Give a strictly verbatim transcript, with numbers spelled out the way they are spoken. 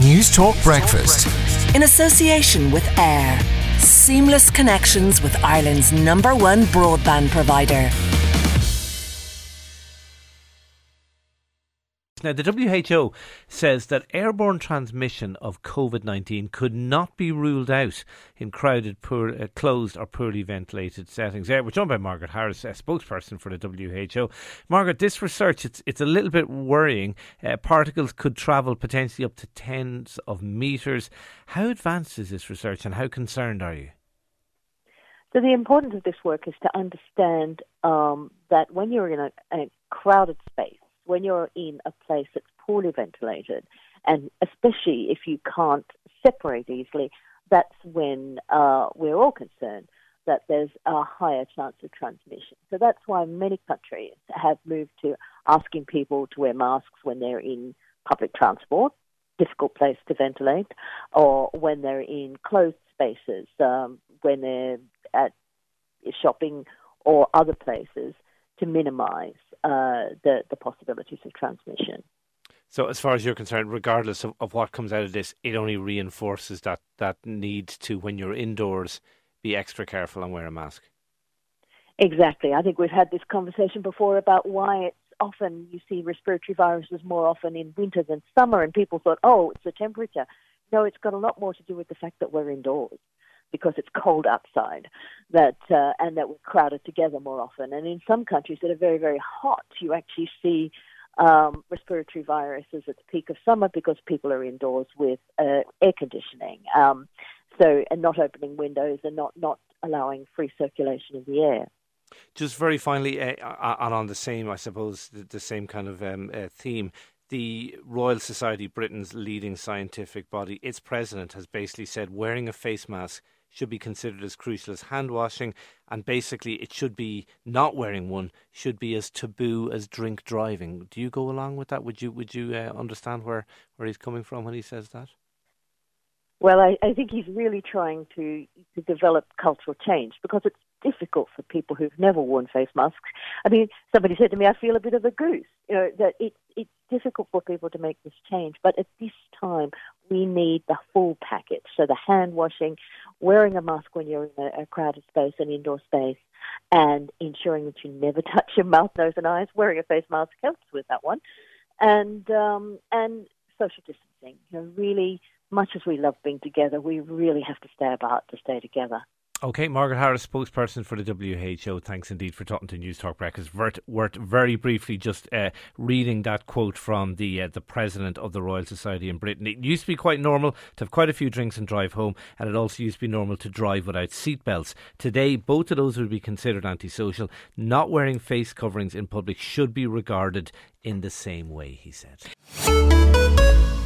News Talk Breakfast. In association with Air. Seamless connections with Ireland's number one broadband provider. Now, the W H O says that airborne transmission of COVID nineteen could not be ruled out in crowded, poor, uh, closed or poorly ventilated settings. Uh, we're joined by Margaret Harris, a spokesperson for the W H O. Margaret, this research, it's, it's a little bit worrying. Uh, particles could travel potentially up to tens of metres. How advanced is this research and how concerned are you? So the importance of this work is to understand um, that when you're in a, a crowded space, when you're in a place that's poorly ventilated, and especially if you can't separate easily, that's when uh, we're all concerned that there's a higher chance of transmission. So that's why many countries have moved to asking people to wear masks when they're in public transport, difficult place to ventilate, or when they're in closed spaces, um, when they're at shopping or other places, to minimise uh, the, the possibilities of transmission. So as far as you're concerned, regardless of, of what comes out of this, it only reinforces that, that need to, when you're indoors, be extra careful and wear a mask. Exactly. I think we've had this conversation before about why it's often, you see respiratory viruses more often in winter than summer, and people thought, oh, it's the temperature. No, it's got a lot more to do with the fact that we're indoors, because it's cold outside, that uh, and that we're crowded together more often. And in some countries that are very, very hot, you actually see um, respiratory viruses at the peak of summer because people are indoors with uh, air conditioning, um, so and not opening windows and not, not allowing free circulation of the air. Just very finally, uh, and on the same, I suppose, the, the same kind of um, uh, theme, the Royal Society, Britain's leading scientific body, its president has basically said wearing a face mask should be considered as crucial as hand washing, and basically it should be not wearing one should be as taboo as drink driving. Do you go along with that? Would you would you uh, understand where, where he's coming from when he says that? Well, I, I think he's really trying to, to develop cultural change, because it's difficult for people who've never worn face masks. I mean, somebody said to me, I feel a bit of a goose. You know, that it, it's difficult for people to make this change. But at this time, we need the full package. So the hand washing, wearing a mask when you're in a, a crowded space, an indoor space, and ensuring that you never touch your mouth, nose and eyes. Wearing a face mask helps with that one. And, um, and social distancing. You know, really, much as we love being together, we really have to stay apart to stay together. OK, Margaret Harris, spokesperson for the W H O. Thanks indeed for talking to News Talk Breakfast. Worth, worth very briefly just uh, reading that quote from the uh, the president of the Royal Society in Britain. It used to be quite normal to have quite a few drinks and drive home, and it also used to be normal to drive without seatbelts. Today, both of those would be considered antisocial. Not wearing face coverings in public should be regarded in the same way, he said.